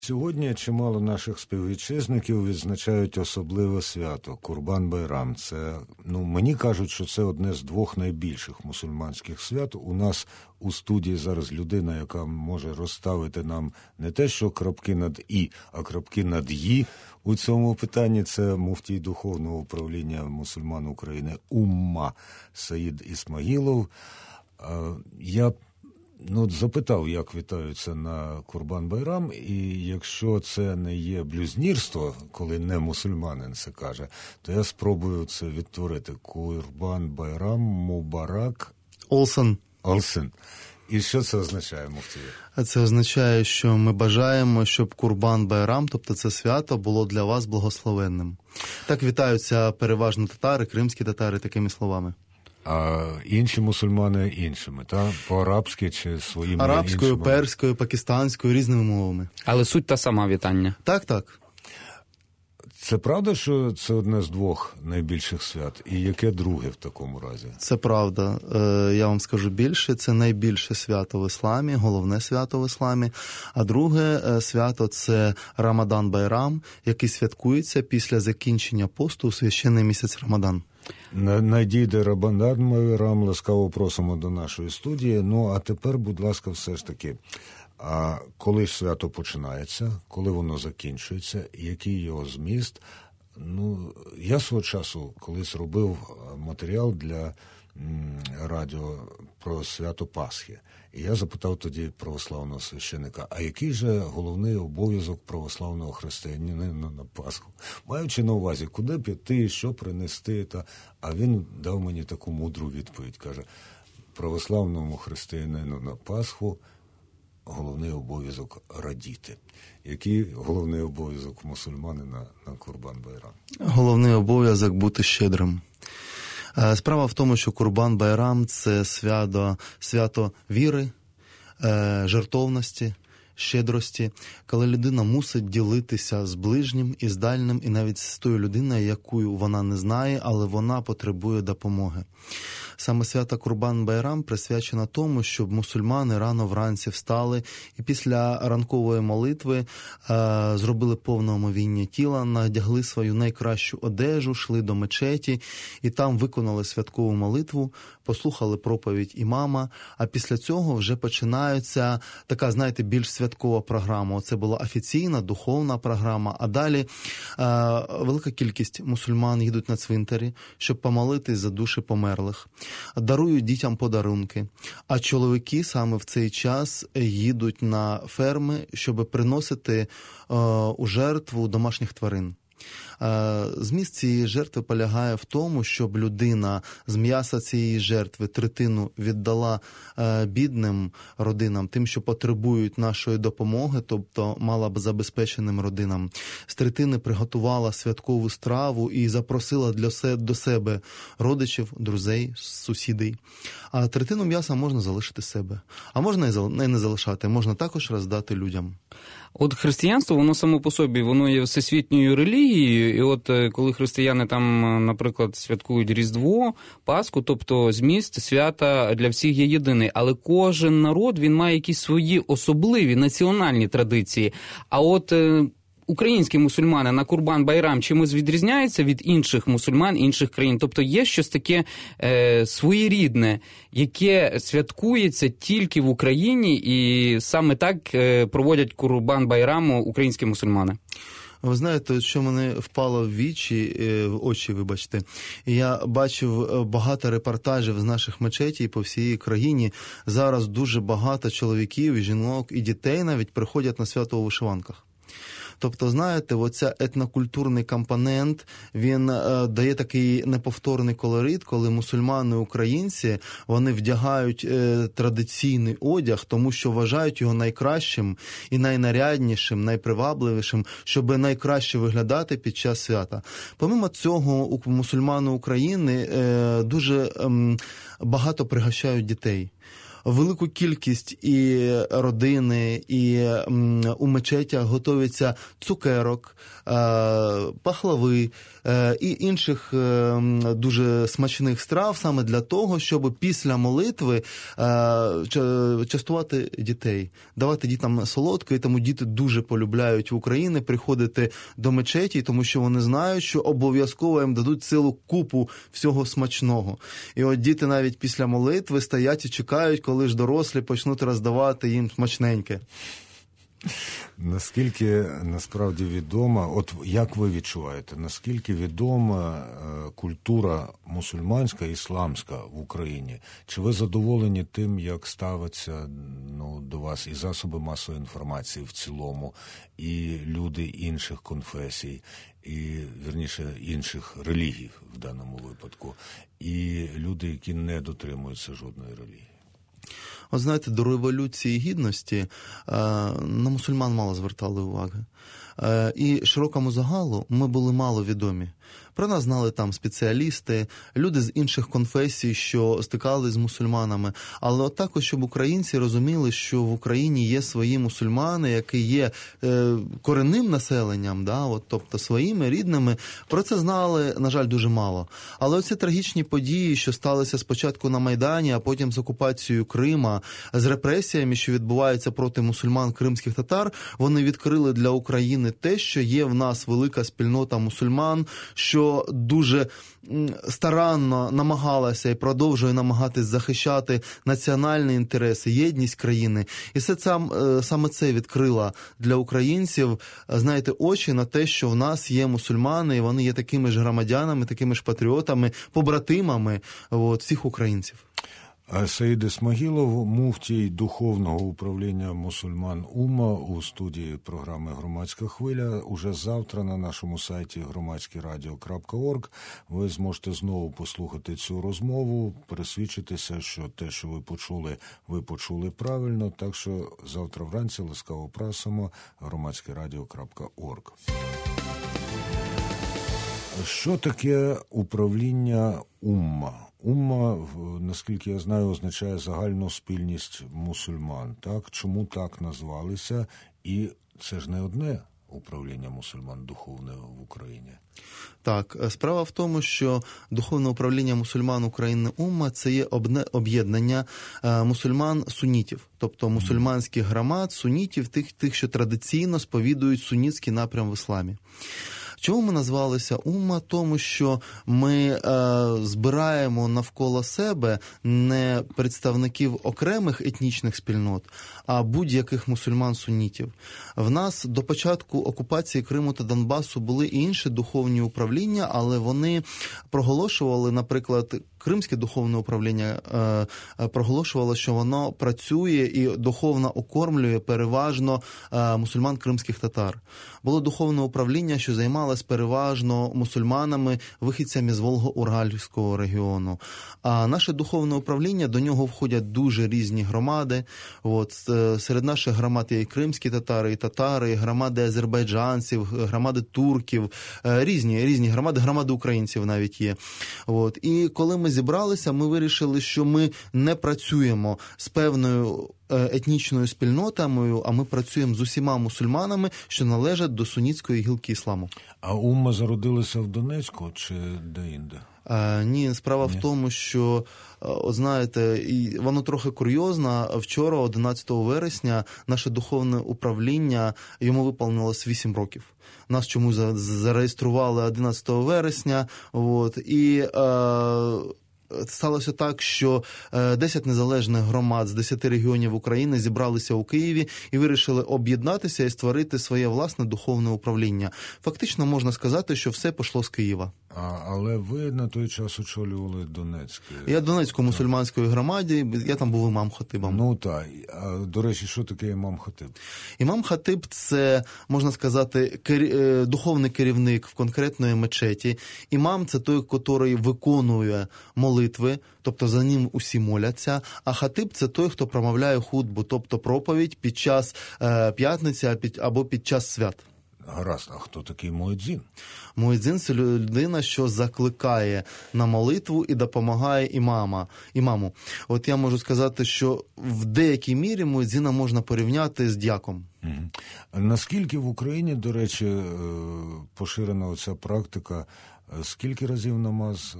Сьогодні чимало наших співвітчизників відзначають особливе свято – Курбан-Байрам. Це, мені кажуть, що це одне з двох найбільших мусульманських свят. У нас у студії зараз людина, яка може розставити нам не те, що крапки над «і», а крапки над «ї» у цьому питанні. Це муфтій Духовного управління мусульман України УММА Саїд Ісмагілов. Я запитав, як вітаються на Курбан-Байрам, і якщо це не є блюзнірство, коли не мусульманин це каже, то я спробую це відтворити. Курбан-Байрам Мубарак Олсен. І що це означає, муфтію? Це означає, що ми бажаємо, щоб Курбан-Байрам, тобто це свято, було для вас благословенним. Так вітаються переважно татари, кримські татари такими словами. А інші мусульмани іншими, так? По-арабськи чи своїми арабською, іншими? перською, пакистанською, різними мовами. Але суть та сама вітання. Так. Це правда, що це одне з двох найбільших свят? І яке друге в такому разі? Це правда. Я вам скажу більше. Це найбільше свято в ісламі, головне свято в ісламі. А друге свято – це Рамадан-Байрам, який святкується після закінчення посту у священний місяць Рамадан. Надійде Рамадан-Байрам, ласкаво просимо до нашої студії. А тепер, будь ласка, все ж таки, а коли ж свято починається, коли воно закінчується, який його зміст? Я свого часу колись робив матеріал для радіо про свято Пасхи. І я запитав тоді православного священика, а який же головний обов'язок православного християнина на Пасху? Маючи на увазі, куди піти, що принести, а він дав мені таку мудру відповідь. Каже, православному християнину на Пасху головний обов'язок радіти. Який головний обов'язок мусульманина на Курбан-Байрам? Головний обов'язок бути щедрим. Справа в тому, що Курбан-Байрам – це свято віри, жертовності, щедрості, коли людина мусить ділитися з ближнім і з дальнім, і навіть з тою людиною, яку вона не знає, але вона потребує допомоги. Саме свято Курбан-Байрам присвячено тому, щоб мусульмани рано вранці встали і після ранкової молитви зробили повне омовіння тіла, надягли свою найкращу одежу, йшли до мечеті і там виконали святкову молитву, послухали проповідь імама, а після цього вже починається така, більш святкова програма. Це була офіційна, духовна програма, а далі велика кількість мусульман їдуть на цвинтарі, щоб помолитись за душі померлих. Дарують дітям подарунки, а чоловіки саме в цей час їдуть на ферми, щоб приносити у жертву домашніх тварин. Зміст цієї жертви полягає в тому, щоб людина з м'яса цієї жертви третину віддала бідним родинам, тим, що потребують нашої допомоги, тобто малозабезпеченим родинам. З третини приготувала святкову страву і запросила до себе родичів, друзей, сусідей. А третину м'яса можна залишити себе. А можна і не залишати, можна також роздати людям. От християнство, воно само по собі, воно є всесвітньою релігією, і от коли християни там, наприклад, святкують Різдво, Пасху, тобто зміст свята для всіх є єдиний, але кожен народ, він має якісь свої особливі національні традиції. А от українські мусульмани на Курбан-Байрам чимось відрізняються від інших мусульман, інших країн? Тобто є щось таке своєрідне, яке святкується тільки в Україні, і саме так проводять Курбан-Байрам українські мусульмани? Ви знаєте, що мене впало в очі, вибачте. Я бачив багато репортажів з наших мечетей по всій країні. Зараз дуже багато чоловіків, жінок і дітей навіть приходять на свято у вишиванках. Тобто, знаєте, оця етнокультурний компонент, він дає такий неповторний колорит, коли мусульмани і українці, вони вдягають традиційний одяг, тому що вважають його найкращим і найнаряднішим, найпривабливішим, щоб найкраще виглядати під час свята. Помимо цього, мусульмани України дуже багато пригощають дітей. велику кількість і родини, і у мечетях готується цукерок, пахлави і інших дуже смачних страв саме для того, щоб після молитви частувати дітей, давати дітям солодке, і тому діти дуже полюбляють в Україні приходити до мечеті, тому що вони знають, що обов'язково їм дадуть цілу купу всього смачного. І от діти навіть після молитви стоять і чекають, коли ж дорослі почнуть роздавати їм смачненьке. Наскільки насправді відома, от як ви відчуваєте, наскільки відома культура мусульманська, ісламська в Україні? Чи ви задоволені тим, як ставиться до вас і засоби масової інформації в цілому, і люди інших конфесій, і, вірніше, інших релігій в даному випадку, і люди, які не дотримуються жодної релігії? От знаєте, до Революції Гідності на мусульман мало звертали уваги. І широкому загалу ми були мало відомі. Про нас знали там спеціалісти, люди з інших конфесій, що стикалися з мусульманами. Але от також, щоб українці розуміли, що в Україні є свої мусульмани, які є корінним населенням, тобто своїми, рідними, про це знали, на жаль, дуже мало. Але оці трагічні події, що сталися спочатку на Майдані, а потім з окупацією Крима, з репресіями, що відбуваються проти мусульман кримських татар, вони відкрили для України те, що є в нас велика спільнота мусульман, що дуже старанно намагалася і продовжує намагатись захищати національні інтереси, єдність країни. І саме це відкрило для українців, знаєте, очі на те, що в нас є мусульмани, і вони є такими ж громадянами, такими ж патріотами, побратимами всіх українців. Саїд Ісмагілов, муфтій Духовного управління мусульман УМА у студії програми «Громадська хвиля». Уже завтра на нашому сайті громадськерадіо.орг ви зможете знову послухати цю розмову, пересвідчитися, що те, що ви почули правильно. Так що завтра вранці ласкаво просимо громадськерадіо.орг. Що таке управління УММА? УММА, наскільки я знаю, означає загальну спільність мусульман. Так? Чому так назвалися? І це ж не одне управління мусульман духовне в Україні. Так, справа в тому, що Духовне управління мусульман України УММА – це є об'єднання мусульман-сунітів, тобто мусульманських громад, сунітів, тих, що традиційно сповідують сунітський напрям в ісламі. Чому ми назвалися УММА? Тому що ми збираємо навколо себе не представників окремих етнічних спільнот, а будь-яких мусульман-сунітів. В нас до початку окупації Криму та Донбасу були і інші духовні управління, але вони проголошували, наприклад, Кримське духовне управління проголошувало, що воно працює і духовно окормлює переважно мусульман кримських татар. Було духовне управління, що займалось переважно мусульманами, вихідцями з Волго-Уральського регіону. А наше духовне управління, до нього входять дуже різні громади. Серед наших громад є і кримські татари, і громади азербайджанців, громади турків, різні громади українців навіть є. І коли ми зібралися, ми вирішили, що ми не працюємо з певною етнічною спільнотою, а ми працюємо з усіма мусульманами, що належать до сунітської гілки ісламу. А УММА зародилася в Донецьку чи де-інде? Ні, справа в тому, що, знаєте, воно трохи курйозно. Вчора, 11 вересня, наше духовне управління, йому виповнилось 8 років. Нас чомусь зареєстрували 11 вересня, і сталося так, що 10 незалежних громад з 10 регіонів України зібралися у Києві і вирішили об'єднатися і створити своє власне духовне управління. Фактично можна сказати, що все пішло з Києва. Але ви на той час очолювали Донецький. Я Донецької мусульманської громаді, я там був імам-хатибом. Ну так. До речі, що таке імам-хатиб? Імам-хатиб – це, можна сказати, духовний керівник в конкретної мечеті. Імам – це той, який виконує молитви, тобто за ним усі моляться. А хатиб – це той, хто промовляє хутбу, тобто проповідь під час п'ятниці або під час свят. Гаразд, а хто такий муедзин? Муедзин – це людина, що закликає на молитву і допомагає імаму. От я можу сказати, що в деякій мірі муедзина можна порівняти з дьяком. Наскільки в Україні, до речі, поширена оця практика? Скільки разів намаз?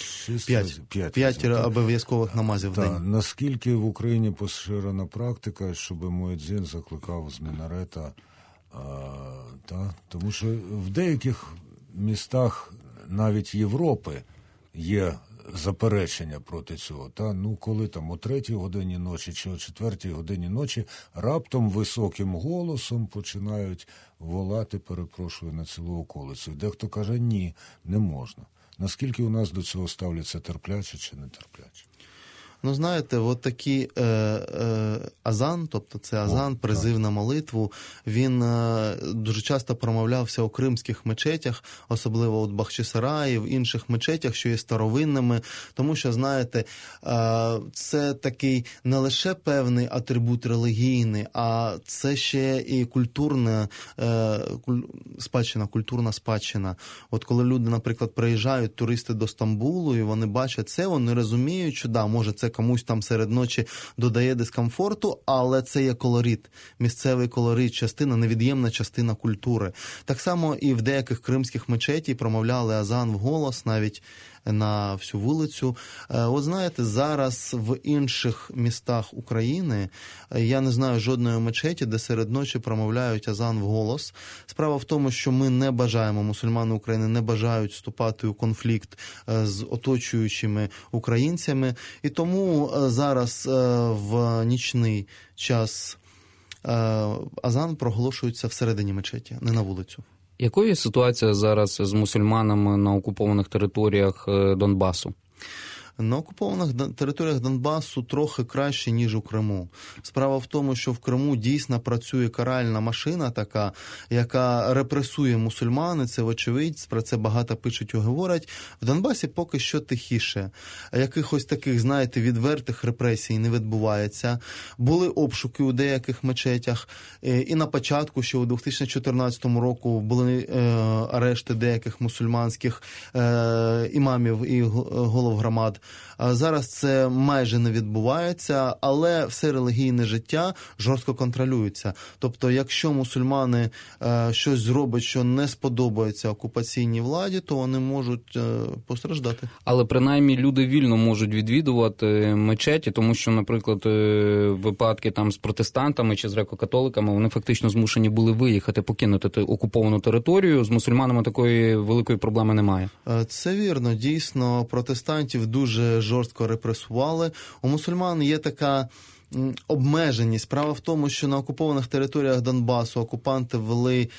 5 обов'язкових намазів в день. Наскільки в Україні поширена практика, щоб муедзин закликав з мінарета? Тому що в деяких містах навіть Європи є заперечення проти цього. Коли там о 3-й годині ночі чи о 4-й годині ночі раптом високим голосом починають волати, перепрошую, на цілу околицю. Дехто каже, ні, не можна. Наскільки у нас до цього ставляться терпляче чи не терпляче? Знаєте, от такий азан, тобто це азан, призив на молитву, він дуже часто промовлявся у кримських мечетях, особливо у Бахчисараї, в інших мечетях, що є старовинними, тому що, знаєте, це такий не лише певний атрибут релігійний, а це ще і культурна спадщина. От коли люди, наприклад, приїжджають, туристи до Стамбулу, і вони бачать це, вони розуміють, що, може, це комусь там серед ночі додає дискомфорту, але це є колорит, місцевий колорит, невід'ємна частина культури. Так само і в деяких кримських мечетів промовляли азан вголос, навіть на всю вулицю. От знаєте, зараз в інших містах України я не знаю жодної мечеті, де серед ночі промовляють азан вголос. Справа в тому, що ми не бажаємо, мусульмани України не бажають вступати у конфлікт з оточуючими українцями. І тому зараз в нічний час азан проголошується всередині мечеті, не на вулицю. Якою є ситуація зараз з мусульманами на окупованих територіях Донбасу? На окупованих територіях Донбасу трохи краще, ніж у Криму. Справа в тому, що в Криму дійсно працює каральна машина така, яка репресує мусульмани, це вочевидь, про це багато пишуть і говорять. В Донбасі поки що тихіше. Якихось таких, знаєте, відвертих репресій не відбувається. Були обшуки у деяких мечетях, і на початку, ще у 2014 року, були арешти деяких мусульманських імамів і голов громад. Зараз це майже не відбувається, але все релігійне життя жорстко контролюється. Тобто, якщо мусульмани щось зроблять, що не сподобається окупаційній владі, то вони можуть постраждати. Але принаймні люди вільно можуть відвідувати мечеті, тому що, наприклад, випадки там з протестантами чи з греко-католиками, вони фактично змушені були виїхати, покинути окуповану територію. З мусульманами такої великої проблеми немає. Це вірно. Дійсно, протестантів дуже жорстко репресували. У мусульман є така обмеженість. Справа в тому, що на окупованих територіях Донбасу окупанти ввели,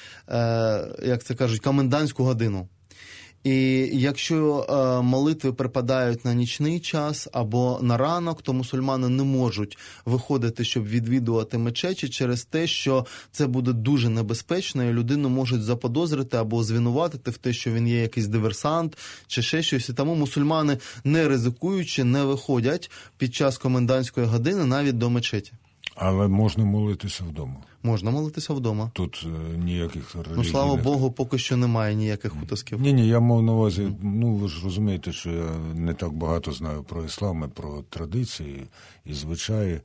як це кажуть, комендантську годину. І якщо молитви припадають на нічний час або на ранок, то мусульмани не можуть виходити, щоб відвідувати мечеті через те, що це буде дуже небезпечно, і людину можуть заподозрити або звинуватити в те, що він є якийсь диверсант чи ще щось. І тому мусульмани, не ризикуючи, не виходять під час комендантської години навіть до мечеті. Але можна молитися вдома. Можна молитися вдома. Тут ніяких релігійних... слава Богу, поки що немає ніяких утисків. Ні, я мав на увазі, ви ж розумієте, що я не так багато знаю про іслам, і про традиції і звичаї,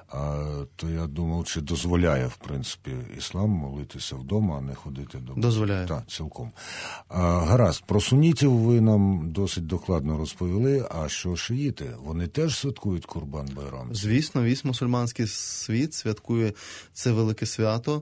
то я думав, чи дозволяє, в принципі, іслам молитися вдома, а не ходити до... Дозволяє. Так, цілком. Гаразд, про сунітів ви нам досить докладно розповіли, а що шиїти? Вони теж святкують Курбан-Байрам? Звісно, весь мусульманський світ святкує це велике свято.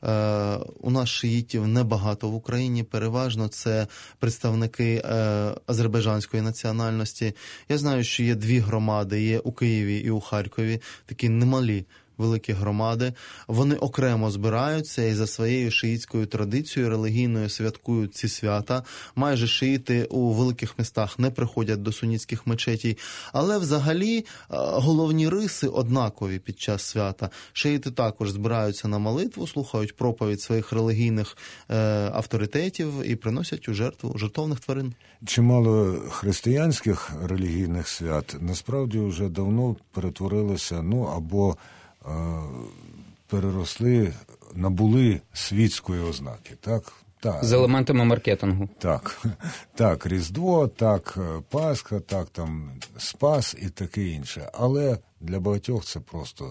У нас шиїтів небагато в Україні, переважно це представники азербайджанської національності. Я знаю, що є 2 громади, є у Києві і у Харкові, такі немалі великі громади. Вони окремо збираються і за своєю шиїтською традицією релігійною святкують ці свята. Майже шиїти у великих містах не приходять до сунітських мечетій. Але взагалі головні риси однакові під час свята. Шиїти також збираються на молитву, слухають проповідь своїх релігійних авторитетів і приносять у жертву жертовних тварин. Чимало християнських релігійних свят насправді вже давно перетворилося, або переросли набули світської ознаки, так? Так. З елементами маркетингу. Так, Різдво, так, Пасха, так, там, Спас і таке інше. Але для багатьох це просто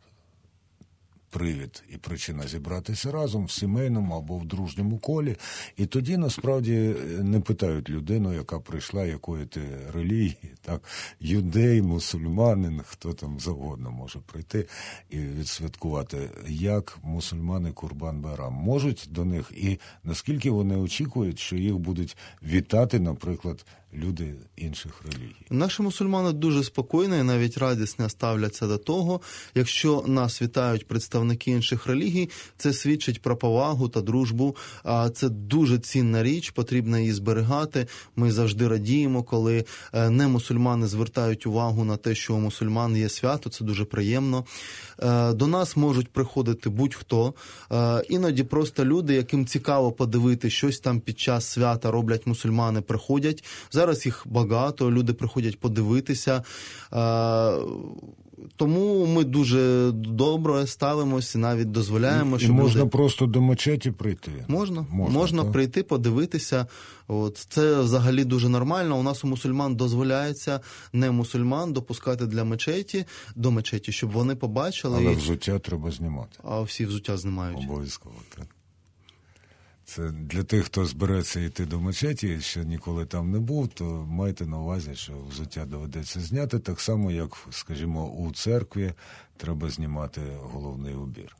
привід і причина зібратися разом в сімейному або в дружньому колі. І тоді, насправді, не питають людину, яка прийшла, якої ти релігії, так, юдей, мусульманин, хто там завгодно може прийти і відсвяткувати, як мусульмани Курбан-Байрам. Можуть до них, і наскільки вони очікують, що їх будуть вітати, наприклад, люди інших релігій. Наші мусульмани дуже спокійно і навіть радісно ставляться до того, якщо нас вітають представники інших релігій, це свідчить про повагу та дружбу. Це дуже цінна річ, потрібно її зберігати. Ми завжди радіємо, коли не мусульмани звертають увагу на те, що у мусульман є свято, це дуже приємно. До нас можуть приходити будь-хто, іноді просто люди, яким цікаво подивити, щось там під час свята роблять мусульмани, приходять. Зараз їх багато, люди приходять подивитися, тому ми дуже добре ставимося, навіть дозволяємо, щоб можна люди... просто до мечеті прийти? Можна прийти, подивитися. Це взагалі дуже нормально. У нас у мусульман дозволяється не мусульман допускати до мечеті, щоб вони побачили. Але взуття треба знімати. А всі взуття знімають. Обов'язково, так. Це для тих, хто збереться йти до мечеті, що ніколи там не був, то майте на увазі, що взуття доведеться зняти, так само, як, скажімо, у церкві треба знімати головний убір.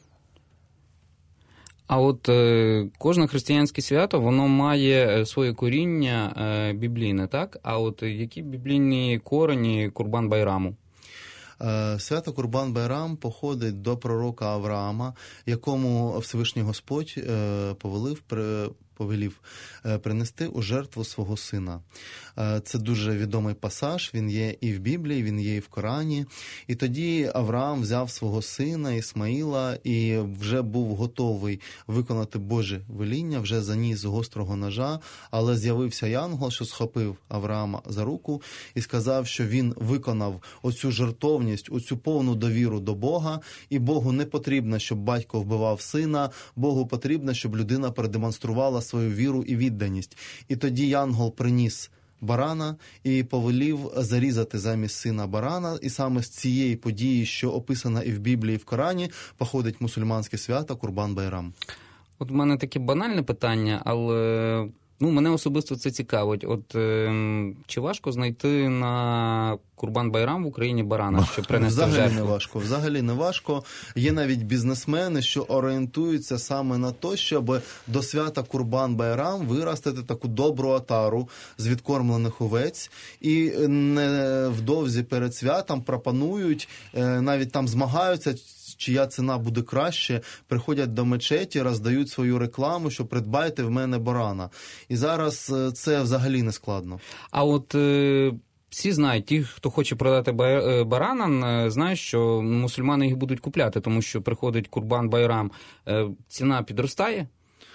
А от кожне християнське свято, воно має своє коріння біблійне, так? А от які біблійні корені Курбан-Байраму? Свято Курбан-Байрам походить до пророка Авраама, якому Всевишній Господь повелів принести у жертву свого сина. Це дуже відомий пасаж, він є і в Біблії, він є і в Корані. І тоді Авраам взяв свого сина Ісмаїла і вже був готовий виконати Боже веління, вже заніс гострого ножа, але з'явився янгол, що схопив Авраама за руку і сказав, що він виконав оцю жертовність, оцю повну довіру до Бога, і Богу не потрібно, щоб батько вбивав сина, Богу потрібно, щоб людина продемонструвала свою віру і відданість. І тоді янгол приніс барана і повелів зарізати замість сина барана. І саме з цієї події, що описана і в Біблії, і в Корані, походить мусульманське свято Курбан-Байрам. От в мене таке банальне питання, але мене особисто це цікавить. От чи важко знайти на Курбан-Байрам в Україні барана, щоб принести в жертву? Взагалі не важко. Є навіть бізнесмени, що орієнтуються саме на те, щоб до свята Курбан-Байрам виростити таку добру отару з відкормлених овець. І невдовзі перед святом пропонують, навіть там змагаються, чия ціна буде краще, приходять до мечеті, роздають свою рекламу, що придбайте в мене барана. І зараз це взагалі не складно. А от всі знають, ті, хто хоче продати барана, знають, що мусульмани їх будуть купляти, тому що приходить Курбан-Байрам. Ціна підростає?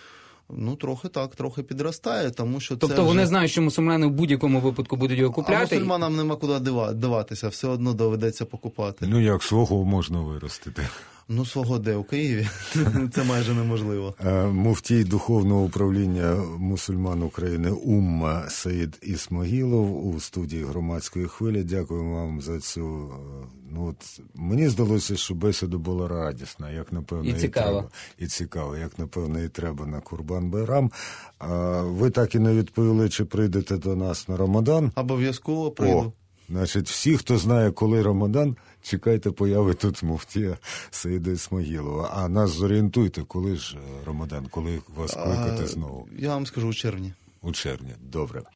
Трохи підростає, тому що тобто вони знають, що мусульмани в будь-якому випадку будуть його купляти? А мусульманам нема куди диватися, все одно доведеться покупати. Як свого можна виростити? Свого де? У Києві? Це майже неможливо. Муфтій Духовного управління мусульман України Умма Саїд Ісмагілов у студії Громадської хвилі. Дякую вам за цю... мені здалося, що бесіда була радісна, як, напевно, і цікаво, як, напевно, і треба на Курбан-Байрам. Ви так і не відповіли, чи прийдете до нас на Рамадан? Обов'язково прийду. Значить, всі, хто знає, коли Рамадан, чекайте появи тут муфтія Саїда Ісмагілова. А нас зорієнтуйте, коли ж Рамадан, коли вас кликати знову? Я вам скажу, у червні. У червні, добре.